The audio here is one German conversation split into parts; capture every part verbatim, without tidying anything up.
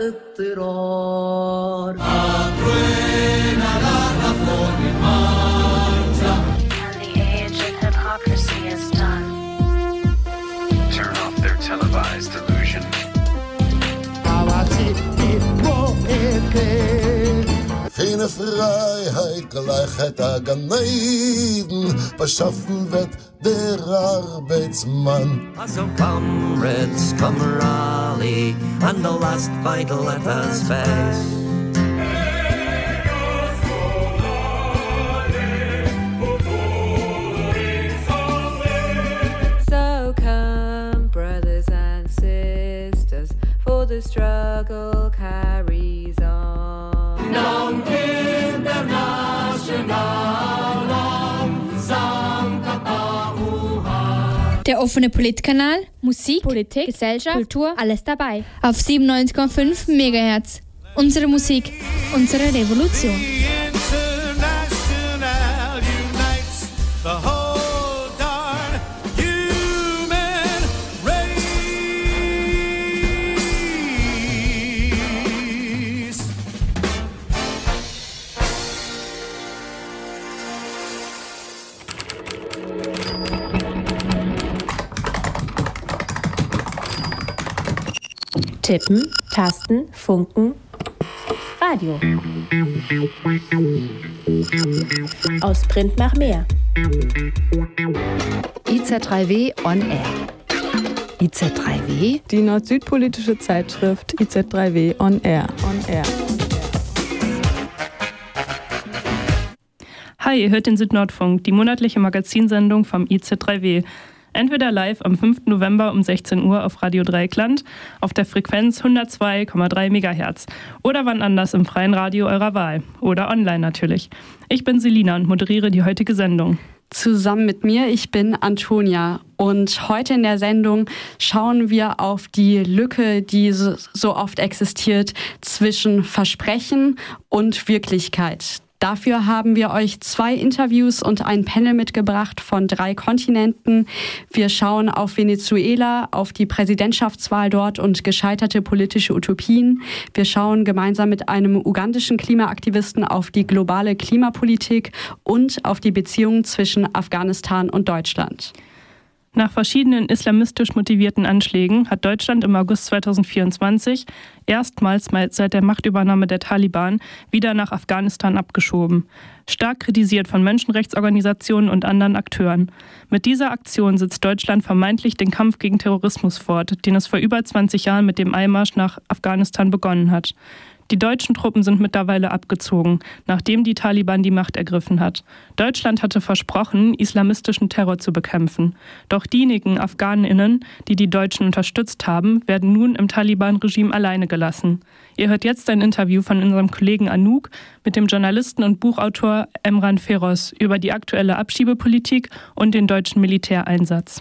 اضطرار. And the age of hypocrisy is done. Turn off their televised illusion. Keine Freiheit, Gleichheit, Gan Eden, beschaffen wird der Arbeitsmann. So comrades, come rally, and the last fight let us face. So come, brothers and sisters, for the struggle carries on. Der offene Politkanal, Musik, Politik, Gesellschaft, Kultur, alles dabei. Auf siebenundneunzig Komma fünf Megahertz. Unsere Musik, unsere Revolution. Tippen, Tasten, Funken, Radio. Aus Print nach mehr. I Z drei W on Air. I Z drei W? Die nord-süd-politische Zeitschrift I Z drei W on Air. On Air. Hi, ihr hört den Südnordfunk, die monatliche Magazinsendung vom I Z drei W. Entweder live am fünften November um sechzehn Uhr auf Radio Dreieckland auf der Frequenz hundertzwei Komma drei Megahertz oder wann anders im freien Radio eurer Wahl oder online natürlich. Ich bin Selina und moderiere die heutige Sendung. Zusammen mit mir, ich bin Antonia und heute in der Sendung schauen wir auf die Lücke, die so oft existiert zwischen Versprechen und Wirklichkeit. Dafür haben wir euch zwei Interviews und ein Panel mitgebracht von drei Kontinenten. Wir schauen auf Venezuela, auf die Präsidentschaftswahl dort und gescheiterte politische Utopien. Wir schauen gemeinsam mit einem ugandischen Klimaaktivisten auf die globale Klimapolitik und auf die Beziehungen zwischen Afghanistan und Deutschland. Nach verschiedenen islamistisch motivierten Anschlägen hat Deutschland im August zweitausendvierundzwanzig erstmals seit der Machtübernahme der Taliban wieder nach Afghanistan abgeschoben. Stark kritisiert von Menschenrechtsorganisationen und anderen Akteuren. Mit dieser Aktion setzt Deutschland vermeintlich den Kampf gegen Terrorismus fort, den es vor über zwanzig Jahren mit dem Einmarsch nach Afghanistan begonnen hat. Die deutschen Truppen sind mittlerweile abgezogen, nachdem die Taliban die Macht ergriffen hat. Deutschland hatte versprochen, islamistischen Terror zu bekämpfen. Doch diejenigen AfghanInnen, die die Deutschen unterstützt haben, werden nun im Taliban-Regime alleine gelassen. Ihr hört jetzt ein Interview von unserem Kollegen Anouk mit dem Journalisten und Buchautor Emran Feroz über die aktuelle Abschiebepolitik und den deutschen Militäreinsatz.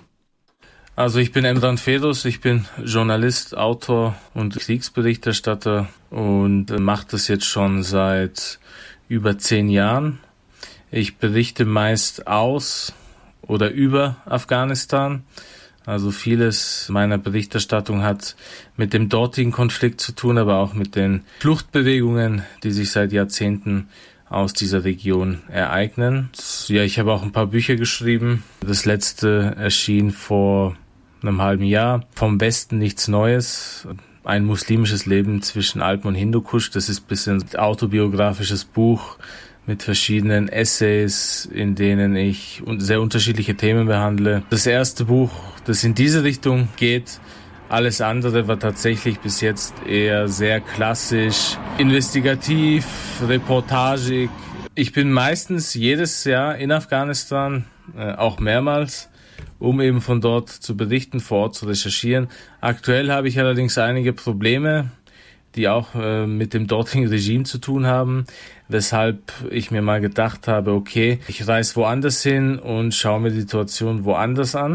Also ich bin Emran Feroz, ich bin Journalist, Autor und Kriegsberichterstatter und mache das jetzt schon seit über zehn Jahren. Ich berichte meist aus oder über Afghanistan. Also vieles meiner Berichterstattung hat mit dem dortigen Konflikt zu tun, aber auch mit den Fluchtbewegungen, die sich seit Jahrzehnten aus dieser Region ereignen. Ja, ich habe auch ein paar Bücher geschrieben. Das letzte erschien vor einem halben Jahr. Vom Westen nichts Neues. Ein muslimisches Leben zwischen Alpen und Hindukusch. Das ist ein bisschen ein autobiografisches Buch mit verschiedenen Essays, in denen ich sehr unterschiedliche Themen behandle. Das erste Buch, das in diese Richtung geht. Alles andere war tatsächlich bis jetzt eher sehr klassisch, investigativ, reportagig. Ich bin meistens jedes Jahr in Afghanistan, äh, auch mehrmals, um eben von dort zu berichten, vor Ort zu recherchieren. Aktuell habe ich allerdings einige Probleme, die auch äh, mit dem dortigen Regime zu tun haben, weshalb ich mir mal gedacht habe, okay, ich reise woanders hin und schaue mir die Situation woanders an.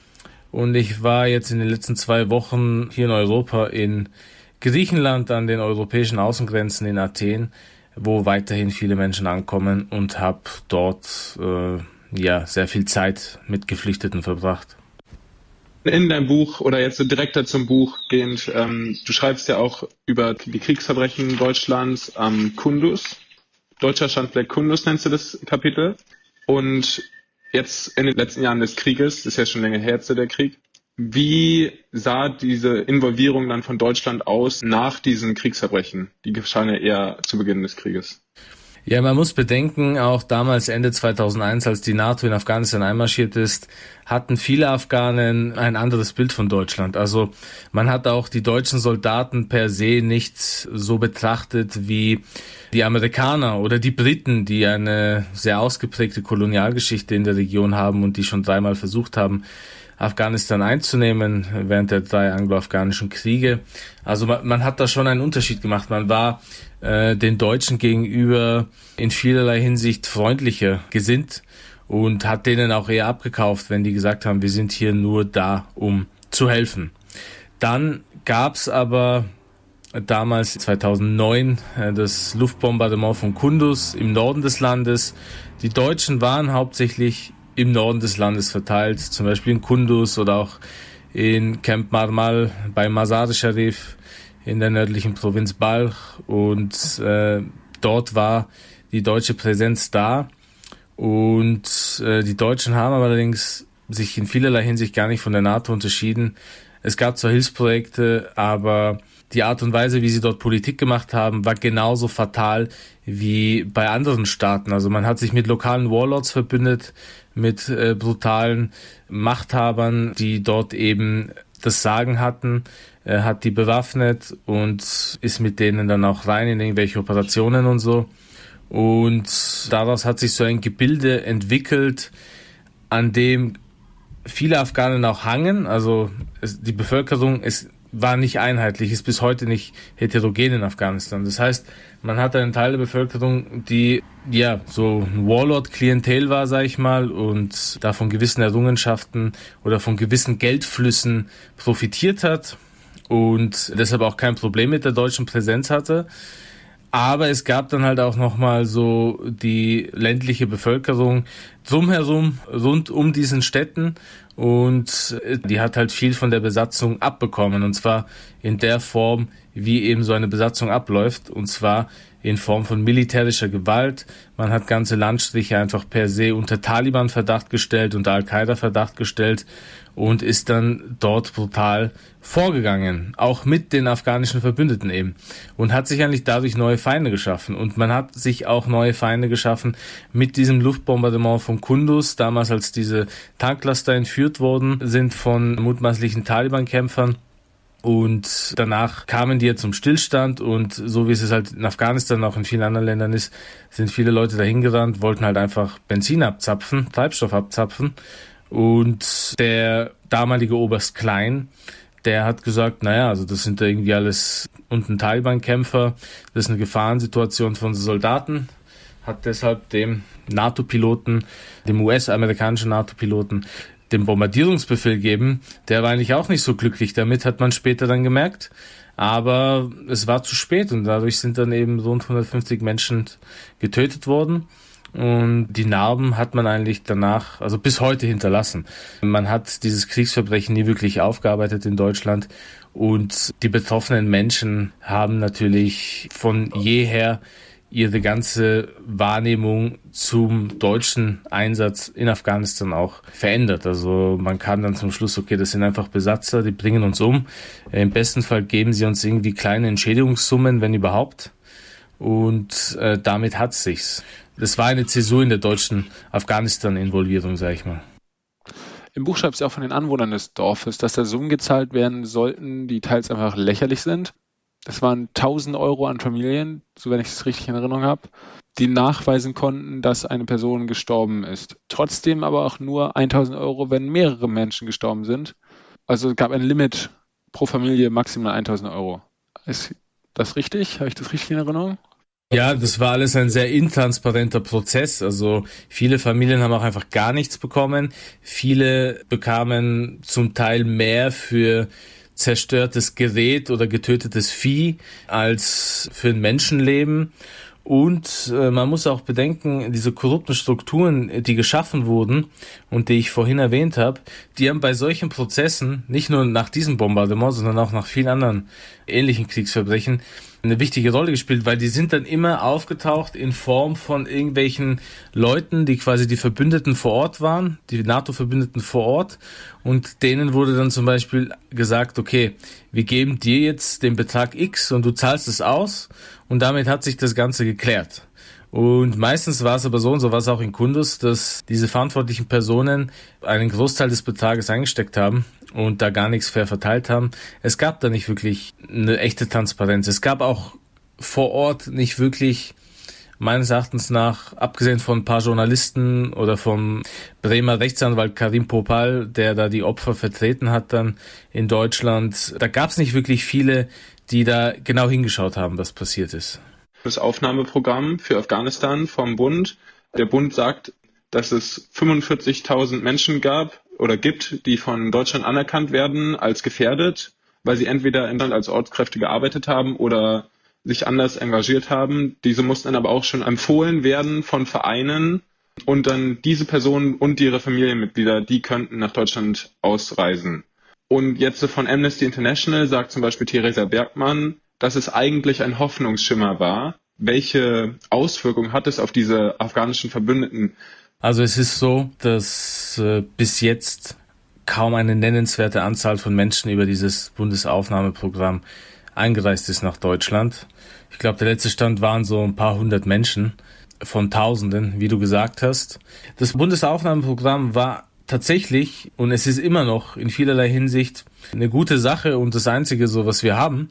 Und ich war jetzt in den letzten zwei Wochen hier in Europa, in Griechenland, an den europäischen Außengrenzen in Athen, wo weiterhin viele Menschen ankommen, und habe dort äh, ja sehr viel Zeit mit Geflüchteten verbracht. In deinem Buch oder jetzt so direkter zum Buch gehend, ähm, du schreibst ja auch über die Kriegsverbrechen Deutschlands am Kunduz. Deutscher Schandfleck Kunduz nennst du das Kapitel. Und jetzt in den letzten Jahren des Krieges, das ist ja schon länger her jetzt der Krieg, wie sah diese Involvierung dann von Deutschland aus nach diesen Kriegsverbrechen? Die geschahen ja eher zu Beginn des Krieges. Ja, man muss bedenken, auch damals Ende zweitausendeins, als die NATO in Afghanistan einmarschiert ist, hatten viele Afghanen ein anderes Bild von Deutschland. Also man hat auch die deutschen Soldaten per se nicht so betrachtet wie die Amerikaner oder die Briten, die eine sehr ausgeprägte Kolonialgeschichte in der Region haben und die schon dreimal versucht haben, Afghanistan einzunehmen während der drei anglo-afghanischen Kriege. Also man, man hat da schon einen Unterschied gemacht. Man war äh, den Deutschen gegenüber in vielerlei Hinsicht freundlicher gesinnt und hat denen auch eher abgekauft, wenn die gesagt haben, wir sind hier nur da, um zu helfen. Dann gab's aber damals zweitausendneun äh, das Luftbombardement von Kunduz im Norden des Landes. Die Deutschen waren hauptsächlich im Norden des Landes verteilt, zum Beispiel in Kunduz oder auch in Camp Marmal bei Mazar-e-Sharif in der nördlichen Provinz Balch, und äh, dort war die deutsche Präsenz da, und äh, die Deutschen haben allerdings sich in vielerlei Hinsicht gar nicht von der NATO unterschieden. Es gab zwar Hilfsprojekte, aber die Art und Weise, wie sie dort Politik gemacht haben, war genauso fatal wie bei anderen Staaten. Also man hat sich mit lokalen Warlords verbündet, mit äh, brutalen Machthabern, die dort eben das Sagen hatten, äh, hat die bewaffnet und ist mit denen dann auch rein in irgendwelche Operationen und so. Und daraus hat sich so ein Gebilde entwickelt, an dem viele Afghanen auch hangen. Also es, die Bevölkerung ist war nicht einheitlich, ist bis heute nicht heterogen in Afghanistan. Das heißt, man hat einen Teil der Bevölkerung, die ja so ein Warlord-Klientel war, sag ich mal, und da von gewissen Errungenschaften oder von gewissen Geldflüssen profitiert hat und deshalb auch kein Problem mit der deutschen Präsenz hatte. Aber es gab dann halt auch nochmal so die ländliche Bevölkerung drumherum, rund um diesen Städten, und die hat halt viel von der Besatzung abbekommen, und zwar in der Form, wie eben so eine Besatzung abläuft, und zwar in Form von militärischer Gewalt. Man hat ganze Landstriche einfach per se unter Taliban-Verdacht gestellt, unter Al-Qaida-Verdacht gestellt und ist dann dort brutal vorgegangen, auch mit den afghanischen Verbündeten eben, und hat sich eigentlich dadurch neue Feinde geschaffen. Und man hat sich auch neue Feinde geschaffen mit diesem Luftbombardement von Kunduz, damals als diese Tanklaster entführt worden sind von mutmaßlichen Taliban-Kämpfern. Und danach kamen die ja zum Stillstand, und so wie es halt in Afghanistan, auch in vielen anderen Ländern ist, sind viele Leute dahin gerannt, wollten halt einfach Benzin abzapfen, Treibstoff abzapfen. Und der damalige Oberst Klein, der hat gesagt, naja, also das sind da irgendwie alles unten Taliban-Kämpfer, das ist eine Gefahrensituation für unsere Soldaten, hat deshalb dem NATO-Piloten, dem U S-amerikanischen NATO-Piloten, den Bombardierungsbefehl geben. Der war eigentlich auch nicht so glücklich damit, hat man später dann gemerkt. Aber es war zu spät, und dadurch sind dann eben rund hundertfünfzig Menschen getötet worden. Und die Narben hat man eigentlich danach, also bis heute, hinterlassen. Man hat dieses Kriegsverbrechen nie wirklich aufgearbeitet in Deutschland, und die betroffenen Menschen haben natürlich von jeher ihre ganze Wahrnehmung zum deutschen Einsatz in Afghanistan auch verändert. Also man kam dann zum Schluss, okay, das sind einfach Besatzer, die bringen uns um. Im besten Fall geben sie uns irgendwie kleine Entschädigungssummen, wenn überhaupt. Und äh, damit hat's sich's. Das war eine Zäsur in der deutschen Afghanistan-Involvierung, sag ich mal. Im Buch schreibst du auch von den Anwohnern des Dorfes, dass da Summen gezahlt werden sollten, die teils einfach lächerlich sind. Das waren tausend Euro an Familien, so wenn ich es richtig in Erinnerung habe, die nachweisen konnten, dass eine Person gestorben ist. Trotzdem aber auch nur tausend Euro, wenn mehrere Menschen gestorben sind. Also es gab ein Limit pro Familie, maximal tausend Euro. Ist das richtig? Habe ich das richtig in Erinnerung? Ja, das war alles ein sehr intransparenter Prozess. Also viele Familien haben auch einfach gar nichts bekommen. Viele bekamen zum Teil mehr für zerstörtes Gerät oder getötetes Vieh als für ein Menschenleben. Und äh, man muss auch bedenken, diese korrupten Strukturen, die geschaffen wurden und die ich vorhin erwähnt habe, die haben bei solchen Prozessen, nicht nur nach diesem Bombardement, sondern auch nach vielen anderen ähnlichen Kriegsverbrechen, eine wichtige Rolle gespielt, weil die sind dann immer aufgetaucht in Form von irgendwelchen Leuten, die quasi die Verbündeten vor Ort waren, die NATO-Verbündeten vor Ort, und denen wurde dann zum Beispiel gesagt, okay, wir geben dir jetzt den Betrag X und du zahlst es aus, und damit hat sich das Ganze geklärt. Und meistens war es aber so, und so war es auch in Kunduz, dass diese verantwortlichen Personen einen Großteil des Betrages eingesteckt haben und da gar nichts fair verteilt haben. Es gab da nicht wirklich eine echte Transparenz. Es gab auch vor Ort nicht wirklich, meines Erachtens nach, abgesehen von ein paar Journalisten oder vom Bremer Rechtsanwalt Karim Popal, der da die Opfer vertreten hat dann in Deutschland, da gab es nicht wirklich viele, die da genau hingeschaut haben, was passiert ist. Das Aufnahmeprogramm für Afghanistan vom Bund. Der Bund sagt, dass es fünfundvierzigtausend Menschen gab oder gibt, die von Deutschland anerkannt werden als gefährdet, weil sie entweder in Deutschland als Ortskräfte gearbeitet haben oder sich anders engagiert haben. Diese mussten dann aber auch schon empfohlen werden von Vereinen, und dann diese Personen und ihre Familienmitglieder, die könnten nach Deutschland ausreisen. Und jetzt von Amnesty International sagt zum Beispiel Theresa Bergmann, dass es eigentlich ein Hoffnungsschimmer war. Welche Auswirkungen hat es auf diese afghanischen Verbündeten? Also es ist so, dass äh, bis jetzt kaum eine nennenswerte Anzahl von Menschen über dieses Bundesaufnahmeprogramm eingereist ist nach Deutschland. Ich glaube, der letzte Stand waren so ein paar hundert Menschen von Tausenden, wie du gesagt hast. Das Bundesaufnahmeprogramm war tatsächlich, und es ist immer noch in vielerlei Hinsicht eine gute Sache und das Einzige, so was wir haben,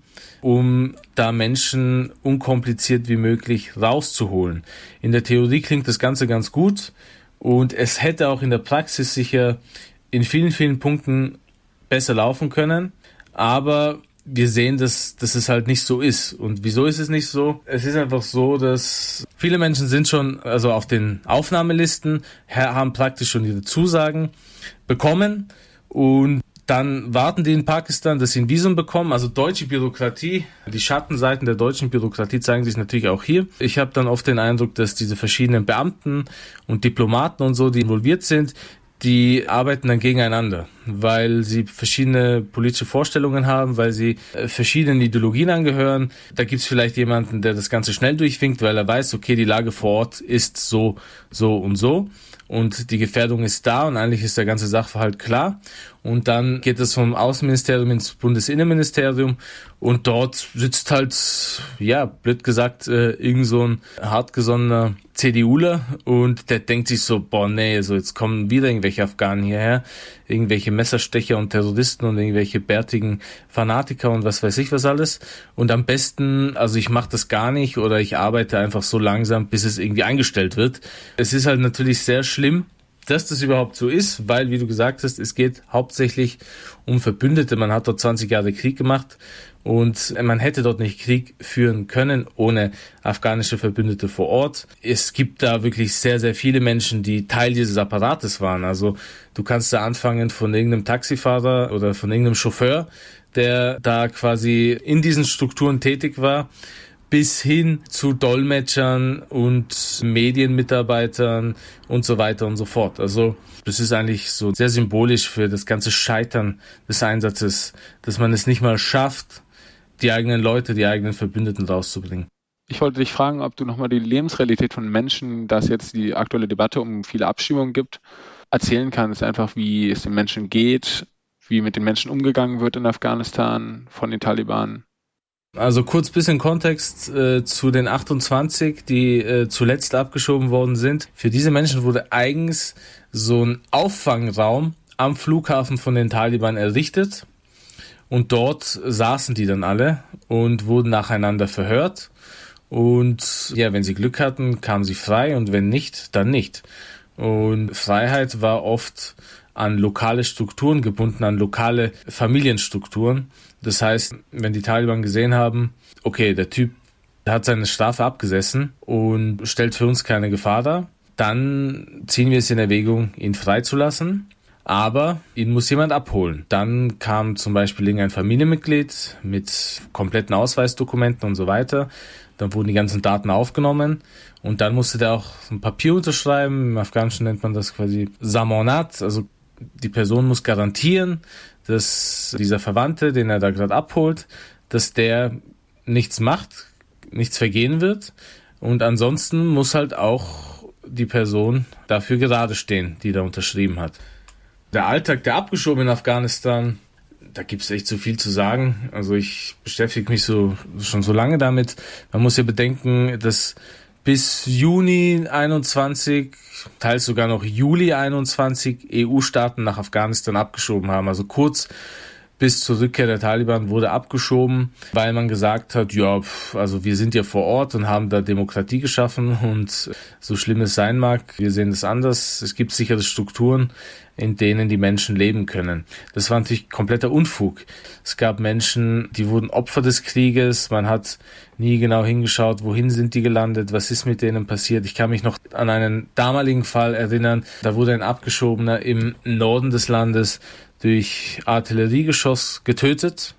um da Menschen unkompliziert wie möglich rauszuholen. In der Theorie klingt das Ganze ganz gut, und es hätte auch in der Praxis sicher in vielen, vielen Punkten besser laufen können, aber wir sehen, dass, dass es halt nicht so ist. Und wieso ist es nicht so? Es ist einfach so, dass viele Menschen sind schon also auf den Aufnahmelisten, haben praktisch schon ihre Zusagen bekommen, und dann warten die in Pakistan, dass sie ein Visum bekommen. Also deutsche Bürokratie, die Schattenseiten der deutschen Bürokratie zeigen sich natürlich auch hier. Ich habe dann oft den Eindruck, dass diese verschiedenen Beamten und Diplomaten und so, die involviert sind, die arbeiten dann gegeneinander, weil sie verschiedene politische Vorstellungen haben, weil sie verschiedenen Ideologien angehören. Da gibt's vielleicht jemanden, der das Ganze schnell durchwinkt, weil er weiß, okay, die Lage vor Ort ist so, so und so, und die Gefährdung ist da, und eigentlich ist der ganze Sachverhalt klar. Und dann geht es vom Außenministerium ins Bundesinnenministerium, und dort sitzt halt, ja, blöd gesagt, äh, irgend so ein hartgesonnener CDUler, und der denkt sich so, boah, nee, so jetzt kommen wieder irgendwelche Afghanen hierher, irgendwelche Messerstecher und Terroristen und irgendwelche bärtigen Fanatiker und was weiß ich was alles. Und am besten, also ich mache das gar nicht, oder ich arbeite einfach so langsam, bis es irgendwie eingestellt wird. Es ist halt natürlich sehr schlimm, dass das überhaupt so ist, weil, wie du gesagt hast, es geht hauptsächlich um Verbündete. Man hat dort zwanzig Jahre Krieg gemacht, und man hätte dort nicht Krieg führen können ohne afghanische Verbündete vor Ort. Es gibt da wirklich sehr, sehr viele Menschen, die Teil dieses Apparates waren. Also du kannst da anfangen von irgendeinem Taxifahrer oder von irgendeinem Chauffeur, der da quasi in diesen Strukturen tätig war, bis hin zu Dolmetschern und Medienmitarbeitern und so weiter und so fort. Also das ist eigentlich so sehr symbolisch für das ganze Scheitern des Einsatzes, dass man es nicht mal schafft, die eigenen Leute, die eigenen Verbündeten rauszubringen. Ich wollte dich fragen, ob du nochmal die Lebensrealität von Menschen, da es jetzt die aktuelle Debatte um viele Abschiebungen gibt, erzählen kannst, einfach wie es den Menschen geht, wie mit den Menschen umgegangen wird in Afghanistan von den Taliban. Also kurz bisschen Kontext äh, zu den achtundzwanzig, die äh, zuletzt abgeschoben worden sind. Für diese Menschen wurde eigens so ein Auffangraum am Flughafen von den Taliban errichtet, und dort saßen die dann alle und wurden nacheinander verhört, und ja, wenn sie Glück hatten, kamen sie frei, und wenn nicht, dann nicht. Und Freiheit war oft an lokale Strukturen gebunden, an lokale Familienstrukturen. Das heißt, wenn die Taliban gesehen haben, okay, der Typ hat seine Strafe abgesessen und stellt für uns keine Gefahr dar, dann ziehen wir es in Erwägung, ihn freizulassen. aber ihn muss jemand abholen. Dann kam zum Beispiel irgendein Familienmitglied mit kompletten Ausweisdokumenten und so weiter. Dann wurden die ganzen Daten aufgenommen und dann musste der auch ein Papier unterschreiben. Im Afghanischen nennt man das quasi Zamonat, also die Person muss garantieren, dass dieser Verwandte, den er da gerade abholt, dass der nichts macht, nichts vergehen wird und ansonsten muss halt auch die Person dafür gerade stehen, die da unterschrieben hat. Der Alltag der Abgeschobenen in Afghanistan, da gibt es echt so viel zu sagen. Also ich beschäftige mich so schon so lange damit. Man muss ja bedenken, dass bis Juni einundzwanzig, teils sogar noch Juli einundzwanzig E U-Staaten nach Afghanistan abgeschoben haben. Also kurz bis zur Rückkehr der Taliban wurde abgeschoben, weil man gesagt hat, ja, also wir sind ja vor Ort und haben da Demokratie geschaffen und so schlimm es sein mag, wir sehen das anders. Es gibt sichere Strukturen, in denen die Menschen leben können. Das war natürlich kompletter Unfug. Es gab Menschen, die wurden Opfer des Krieges. Man hat nie genau hingeschaut, wohin sind die gelandet, was ist mit denen passiert. Ich kann mich noch an einen damaligen Fall erinnern. Da wurde ein Abgeschobener im Norden des Landes durch Artilleriegeschoss getötet.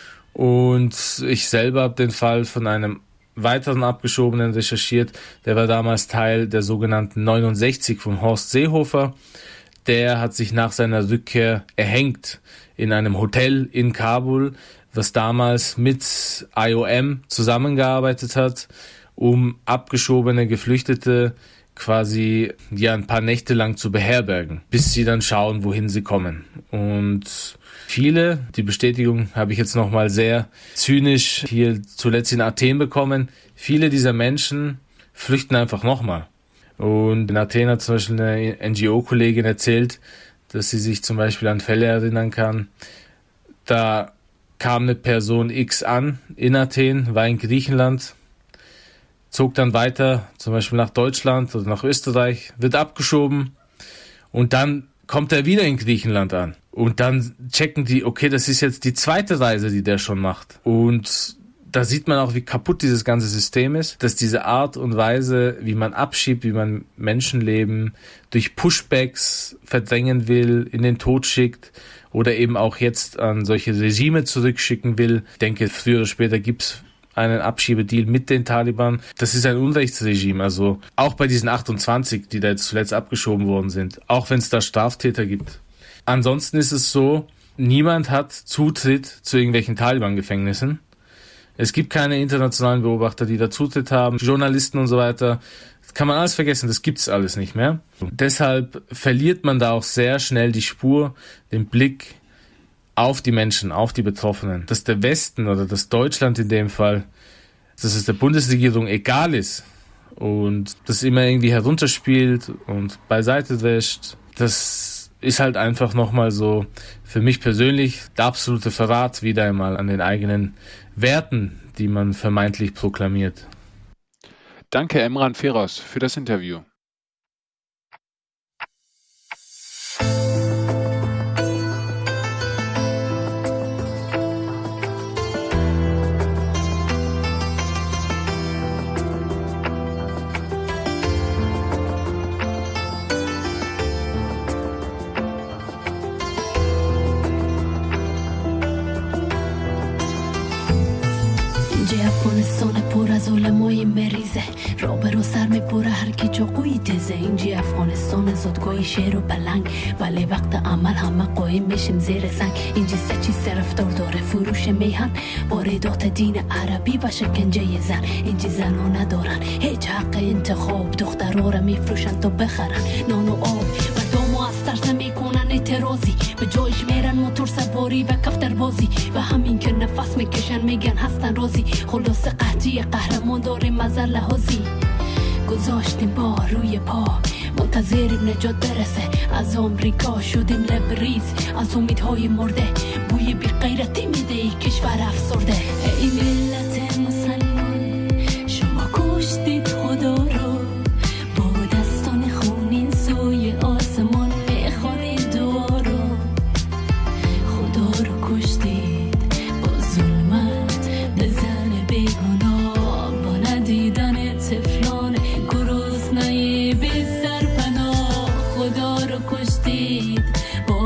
Und ich selber habe den Fall von einem weiteren Abgeschobenen recherchiert. Der war damals Teil der sogenannten neunundsechzig von Horst Seehofer. Der hat sich nach seiner Rückkehr erhängt in einem Hotel in Kabul, was damals mit I O M zusammengearbeitet hat, um abgeschobene Geflüchtete quasi ja ein paar Nächte lang zu beherbergen, bis sie dann schauen, wohin sie kommen. Und viele, die Bestätigung habe ich jetzt nochmal sehr zynisch hier zuletzt in Athen bekommen, viele dieser Menschen flüchten einfach nochmal. Und in Athen hat zum Beispiel eine N G O-Kollegin erzählt, dass sie sich zum Beispiel an Fälle erinnern kann. Da kam eine Person X an in Athen, war in Griechenland, zog dann weiter, zum Beispiel nach Deutschland oder nach Österreich, wird abgeschoben und dann kommt er wieder in Griechenland an. Und dann checken die, okay, das ist jetzt die zweite Reise, die der schon macht. Und da sieht man auch, wie kaputt dieses ganze System ist, dass diese Art und Weise, wie man abschiebt, wie man Menschenleben durch Pushbacks verdrängen will, in den Tod schickt oder eben auch jetzt an solche Regime zurückschicken will. Ich denke, früher oder später gibt's einen Abschiebedeal mit den Taliban. Das ist ein Unrechtsregime, also auch bei diesen achtundzwanzig, die da jetzt zuletzt abgeschoben worden sind, auch wenn es da Straftäter gibt. Ansonsten ist es so, niemand hat Zutritt zu irgendwelchen Taliban-Gefängnissen. Es gibt keine internationalen Beobachter, die da Zutritt haben, Journalisten und so weiter. Das kann man alles vergessen, das gibt's alles nicht mehr. Deshalb verliert man da auch sehr schnell die Spur, den Blick auf die Menschen, auf die Betroffenen. Dass der Westen oder das Deutschland in dem Fall, dass es der Bundesregierung egal ist und das immer irgendwie herunterspielt und beiseite wäscht, das ist halt einfach nochmal so für mich persönlich der absolute Verrat wieder einmal an den eigenen Werten, die man vermeintlich proklamiert. Danke Emran Feroz für das Interview. افغانستان پر از علمای مریضه رابرو سر میپره هر کی چاقوی تزه اینجا افغانستان زدگاه شیر و پلنگ ولی وقت عمل همه قایم میشیم زیر سنگ اینجا سه چیز طرفدار داره فروش میهن واردات دین عربی و شکنجه زن اینجا زنا ندارن هیچ حق انتخاب دخترها را میفروشن تا بخرن نان و آب و دامو از ترس میکنن اعتراضی به جایش میرن موتور سواری و کفتر بازی و همین که نفس میکشن میگن هستن راضی خلاص قحطی قهرمان داریم از لحاظی گذاشتیم با روی پا منتظریم نجات برسه از آمریکا شدیم لبریز از امیدهای مرده بوی بی غیرتی میده ای کشور افسرده ای ملت مسلمان شما کشتید خدا رو با دستان خونین سوی آسمان میخوانید دعا رو خدا رو کشتید با ظلمت بزن بیگناه با ندیدن طفلان گرسنه بی سرپناه خدا رو کشتید با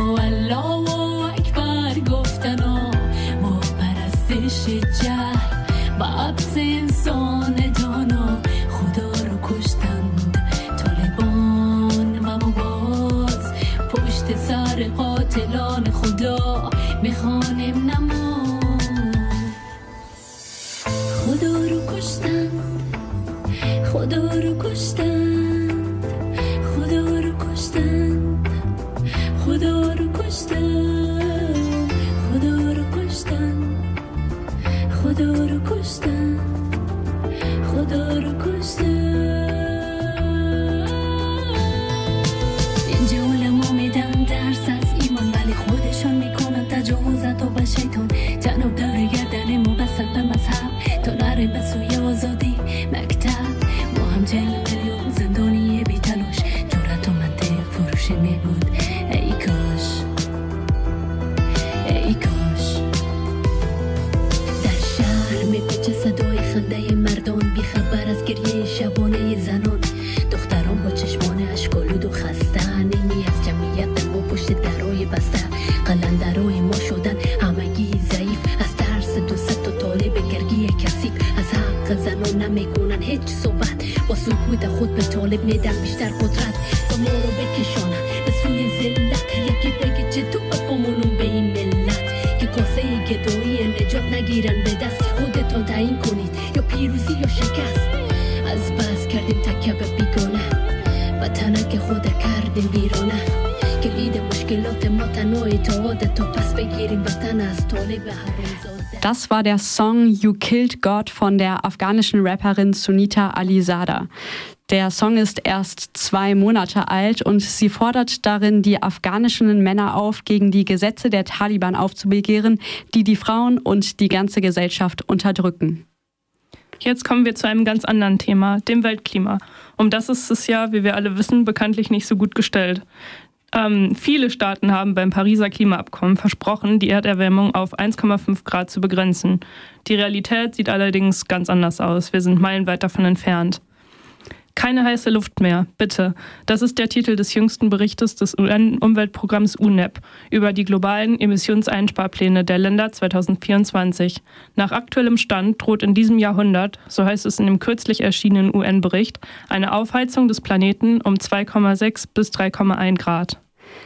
حبس انسان دانا خدا رو کشتند طالبان و باز پشت سر قاتلان خدا میخوانیم نماز خدا رو کشتند خدا رو کشتند خدا رو کشتند خدا رو کشتند خدا رو کشتند خدا رو کشتند خدا رو کشتند اینجا علما میدن درس از ایمان ولی خودشان میکنن تجاوز تا به شیطان جناب داره گردن ما بسن به مذهب تا نریم به سوی آزادی مکتب ما هم چهل میلیون زندانی بی تلاش جرأت و منطق فروشی می بود ای کاش ای کاش در شهر میپیچه صدای خنده مردان بیخبر از گریه شبانه زنان دختران با چشمان اشکالود و خسته نیمی از جمعیت ما پشت درای بسته قلندرای ما شدن همگی ضعیف از ترس دو ست تا طالب گرگی کثیف از حق زنان نمیکنن هیچ صحبت با سکوت خود به طالب میدن بیشتر قدرت و ما رو بکشانن به سوی ذلت یکی بگی چه تو بپامونون به این ملت که کاسه گدایی نجات نگیرن به دست خودتان تعیین کنید یا پیروزی یا شکست از بس کردیم تکیه به بیگانه وطنه خود کردیم ویرانه کلید مشکلات ما تنها اتحاد تا پس بگیریم وطن از طالب حرامزاده. Das war der Song You Killed God von der afghanischen Rapperin Sunita Alizada. Der Song ist erst zwei Monate alt und sie fordert darin die afghanischen Männer auf, gegen die Gesetze der Taliban aufzubegehren, die die Frauen und die ganze Gesellschaft unterdrücken. Jetzt kommen wir zu einem ganz anderen Thema, dem Weltklima. Um das ist es ja, wie wir alle wissen, bekanntlich nicht so gut gestellt. Ähm, viele Staaten haben beim Pariser Klimaabkommen versprochen, die Erderwärmung auf eins Komma fünf Grad zu begrenzen. Die Realität sieht allerdings ganz anders aus. Wir sind meilenweit davon entfernt. Keine heiße Luft mehr, bitte. Das ist der Titel des jüngsten Berichtes des U N-Umweltprogramms U N E P über die globalen Emissionseinsparpläne der Länder zweitausendvierundzwanzig. Nach aktuellem Stand droht in diesem Jahrhundert, so heißt es in dem kürzlich erschienenen U N-Bericht, eine Aufheizung des Planeten um zwei Komma sechs bis drei Komma eins Grad.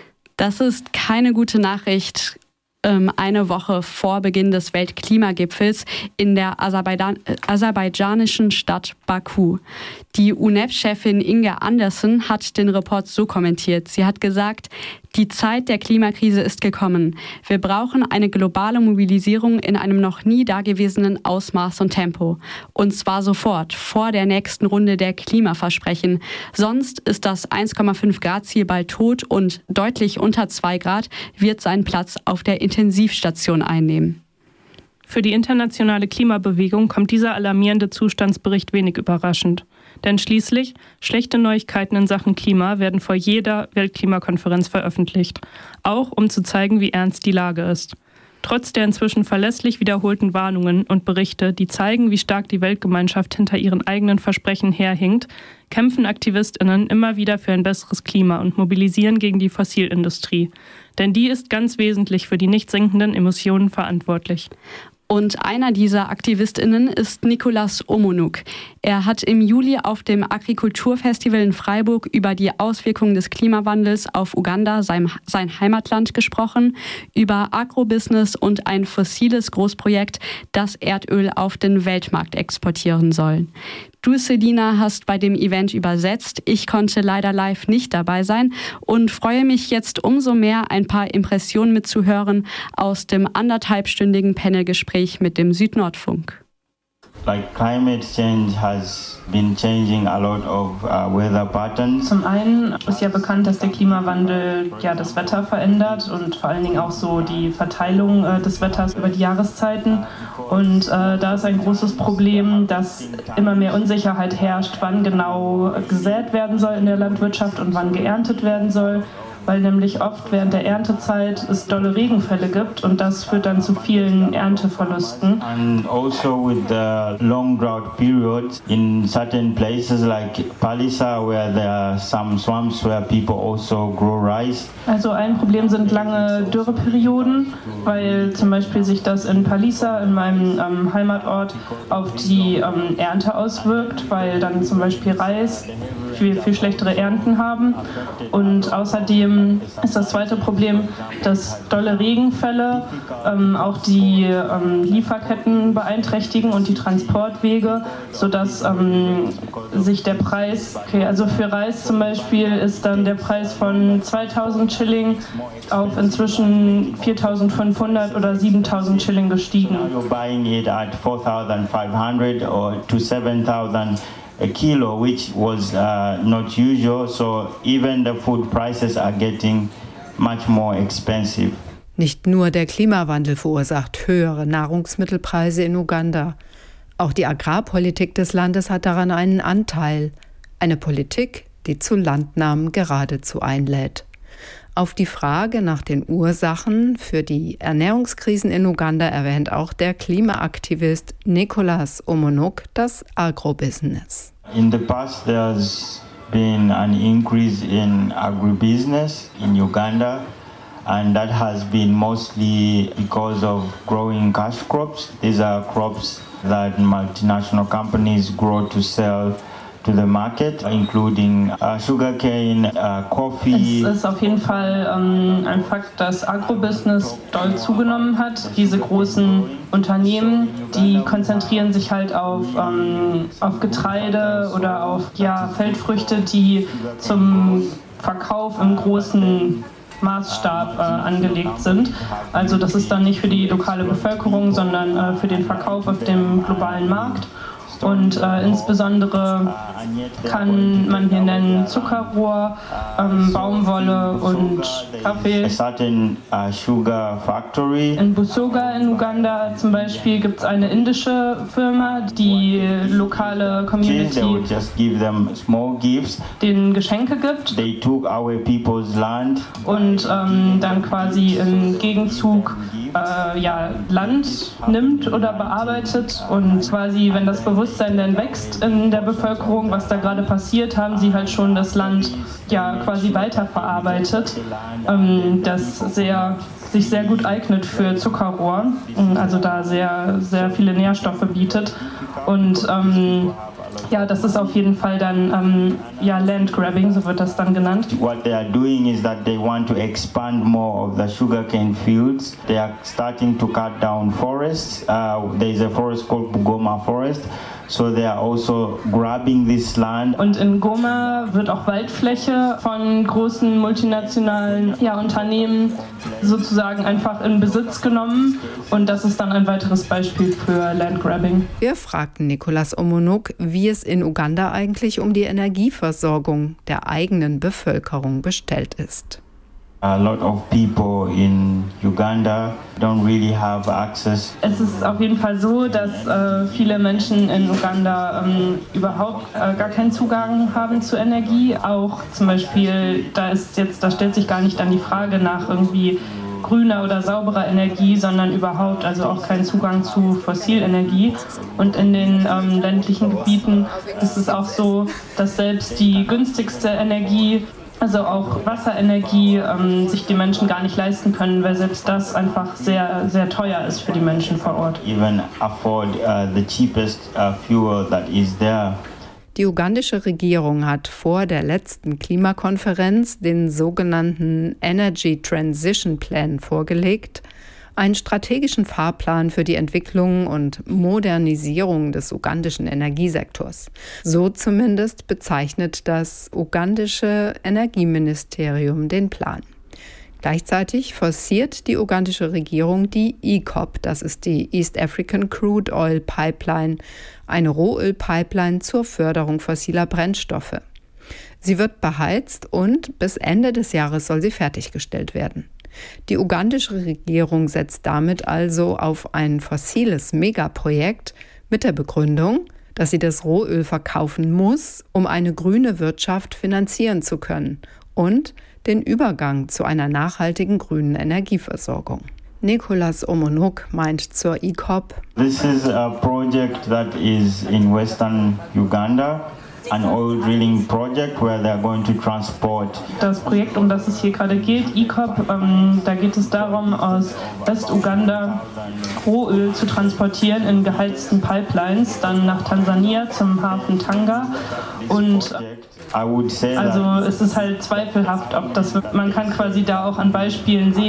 Das ist keine gute Nachricht. Eine Woche vor Beginn des Weltklimagipfels in der Aserbaidschan- aserbaidschanischen Stadt Baku. Die U N E P-Chefin Inge Andersen hat den Report so kommentiert. Sie hat gesagt, die Zeit der Klimakrise ist gekommen. Wir brauchen eine globale Mobilisierung in einem noch nie dagewesenen Ausmaß und Tempo. Und zwar sofort, vor der nächsten Runde der Klimaversprechen. Sonst ist das eins Komma fünf Grad Ziel bald tot und deutlich unter zwei Grad wird seinen Platz auf der Intensivstation einnehmen. Für die internationale Klimabewegung kommt dieser alarmierende Zustandsbericht wenig überraschend. Denn schließlich, schlechte Neuigkeiten in Sachen Klima werden vor jeder Weltklimakonferenz veröffentlicht, auch um zu zeigen, wie ernst die Lage ist. Trotz der inzwischen verlässlich wiederholten Warnungen und Berichte, die zeigen, wie stark die Weltgemeinschaft hinter ihren eigenen Versprechen herhinkt, kämpfen AktivistInnen immer wieder für ein besseres Klima und mobilisieren gegen die Fossilindustrie. Denn die ist ganz wesentlich für die nicht sinkenden Emissionen verantwortlich. Und einer dieser AktivistInnen ist Nicolas Omonuk. Er hat im Juli auf dem Agrikulturfestival in Freiburg über die Auswirkungen des Klimawandels auf Uganda, sein, sein Heimatland, gesprochen, über Agrobusiness und ein fossiles Großprojekt, das Erdöl auf den Weltmarkt exportieren soll. Du, Selina, hast bei dem Event übersetzt. Ich konnte leider live nicht dabei sein und freue mich jetzt umso mehr, ein paar Impressionen mitzuhören aus dem anderthalbstündigen Panelgespräch mit dem Südnordfunk. Like climate change has been changing a lot of uh, weather patterns. Zum einen ist ja bekannt, dass der Klimawandel ja das Wetter verändert und vor allen Dingen auch so die Verteilung äh, des Wetters über die Jahreszeiten. Und äh, da ist ein großes Problem, dass immer mehr Unsicherheit herrscht, wann genau gesät werden soll in der Landwirtschaft und wann geerntet werden soll. weil nämlich oft während der Erntezeit es dolle Regenfälle gibt und das führt dann zu vielen Ernteverlusten. And also with the long drought periods in certain places like Palisa, where there are some swamps where people also grow rice. Also ein Problem sind lange Dürreperioden, weil zum Beispiel sich das in Palisa, in meinem ähm, Heimatort, auf die ähm, Ernte auswirkt, weil dann zum Beispiel Reis viel, viel schlechtere Ernten haben. Und außerdem ist das zweite Problem, dass dolle Regenfälle ähm, auch die ähm, Lieferketten beeinträchtigen und die Transportwege, sodass ähm, sich der Preis, okay, also für Reis zum Beispiel ist dann der Preis von zweitausend Schilling auf inzwischen viertausendfünfhundert oder siebentausend Schilling gestiegen. You're buying it at four thousand five hundred or to seven thousand a kilo, which was uh, not usual. So even the food prices are getting much more expensive. Nicht nur der Klimawandel verursacht höhere Nahrungsmittelpreise in Uganda. Auch die Agrarpolitik des Landes hat daran einen Anteil. Eine Politik, die zu Landnahmen geradezu einlädt. Auf die Frage nach den Ursachen für die Ernährungskrisen in Uganda erwähnt auch der Klimaaktivist Nicholas Omonok das Agrobusiness. In the past there's been an increase in agribusiness in Uganda, and that has been mostly because of growing cash crops. These are crops that multinational companies grow to sell to the market, including uh, sugarcane, uh, coffee. Es ist auf jeden Fall ähm, ein Fakt, dass Agrobusiness doll zugenommen hat. Diese großen Unternehmen, die konzentrieren sich halt auf, ähm, auf Getreide oder auf ja, Feldfrüchte, die zum Verkauf im großen Maßstab äh, angelegt sind. Also das ist dann nicht für die lokale Bevölkerung, sondern äh, für den Verkauf auf dem globalen Markt. Und äh, insbesondere kann man hier nennen Zuckerrohr, ähm, Baumwolle und Kaffee. In Busoga in Uganda zum Beispiel gibt es eine indische Firma, die lokale Community denen Geschenke gibt und ähm, dann quasi im Gegenzug äh, ja, Land nimmt oder bearbeitet und quasi, wenn das Bewusstsein dann wächst in der Bevölkerung, was da gerade passiert, haben sie halt schon das Land ja quasi weiterverarbeitet, ähm, das sehr, sich sehr gut eignet für Zuckerrohr, also da sehr, sehr viele Nährstoffe bietet und ähm, ja, das ist auf jeden Fall dann ähm, ja, Landgrabbing, so wird das dann genannt. What they are doing is that they want to expand more of the sugarcane fields. They are starting to cut down forests. Uh, there is a forest called Bugoma Forest. So they are also grabbing this land. Und in Goma wird auch Waldfläche von großen multinationalen ja, Unternehmen sozusagen einfach in Besitz genommen. Und das ist dann ein weiteres Beispiel für Landgrabbing. Wir fragten Nicholas Omonok, wie es in Uganda eigentlich um die Energieversorgung der eigenen Bevölkerung bestellt ist. A lot of people in Uganda don't really have access. Es ist auf jeden Fall so, dass äh, viele Menschen in Uganda ähm, überhaupt äh, gar keinen Zugang haben zu Energie. Auch zum Beispiel, da ist jetzt, da stellt sich gar nicht dann die Frage nach irgendwie grüner oder sauberer Energie, sondern überhaupt also auch keinen Zugang zu Fossilenergie. Und in den ähm, ländlichen Gebieten ist es auch so, dass selbst die günstigste Energie, also auch Wasserenergie, ähm, sich die Menschen gar nicht leisten können, weil selbst das einfach sehr, sehr teuer ist für die Menschen vor Ort. Even afford uh, the cheapest uh, fuel that is there. Die ugandische Regierung hat vor der letzten Klimakonferenz den sogenannten Energy Transition Plan vorgelegt, einen strategischen Fahrplan für die Entwicklung und Modernisierung des ugandischen Energiesektors. So zumindest bezeichnet das ugandische Energieministerium den Plan. Gleichzeitig forciert die ugandische Regierung die E C O P, das ist die East African Crude Oil Pipeline, eine Rohölpipeline zur Förderung fossiler Brennstoffe. Sie wird beheizt und bis Ende des Jahres soll sie fertiggestellt werden. Die ugandische Regierung setzt damit also auf ein fossiles Megaprojekt mit der Begründung, dass sie das Rohöl verkaufen muss, um eine grüne Wirtschaft finanzieren zu können und den Übergang zu einer nachhaltigen grünen Energieversorgung. Nicolas Omonuk meint zur I C O P: This is a project that is in western Uganda. An oil drilling project where they're going to transport. Das Projekt, um das es hier gerade geht, I C O P, ähm, da geht es darum, aus West-Uganda Rohöl zu transportieren in geheizten Pipelines, dann nach Tansania zum Hafen Tanga. Und also es ist halt zweifelhaft, ob das, man kann quasi da auch an Beispielen sehen,